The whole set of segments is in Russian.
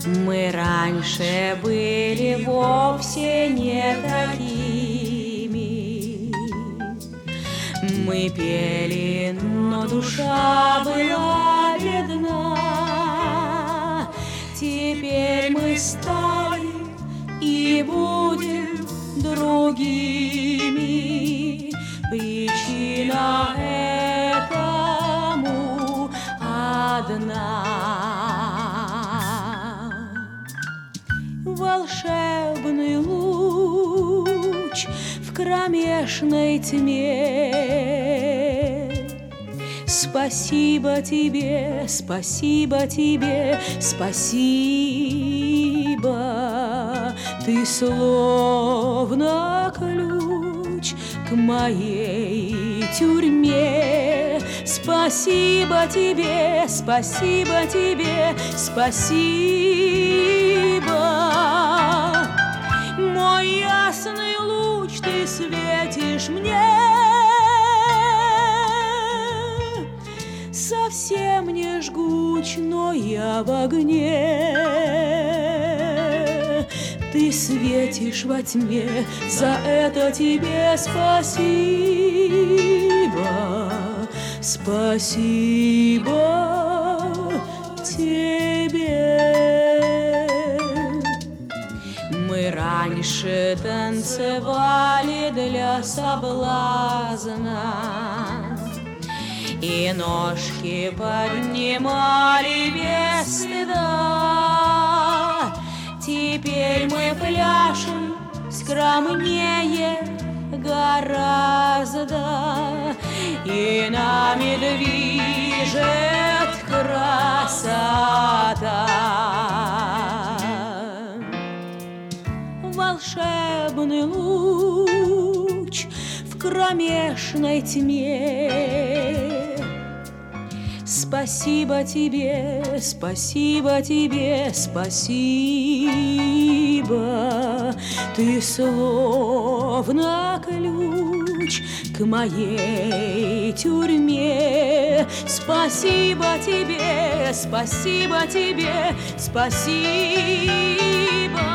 Мы раньше были вовсе не такими. Мы пели, но душа была бедна. Теперь мы стали и будем другими. Причина этому одна. Волшебный луч в кромешной тьме. Спасибо тебе, спасибо тебе, спасибо. Ты словно ключ к моей тюрьме. Спасибо тебе, спасибо тебе, спасибо. Мой ясный луч, ты светишь мне. Совсем не жгуч, но я в огне. Ты светишь во тьме, за это тебе спасибо. Спасибо тебе. Мы раньше танцевали для соблазна и ножки поднимали без стыда. Теперь мы пляшем скромнее гораздо, и нами движет красота. Волшебный луч в кромешной тьме. Спасибо тебе, спасибо тебе, спасибо. Ты словно ключ к моей тюрьме. Спасибо тебе, спасибо тебе, спасибо.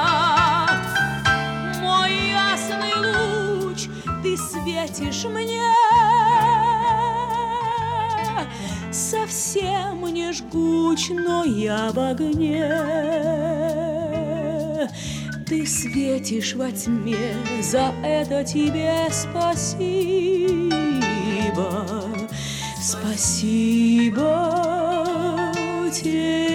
Мой ясный луч, ты светишь мне. Совсем не жгуч, но я в огне. Ты светишь во тьме, за это тебе спасибо. Спасибо тебе.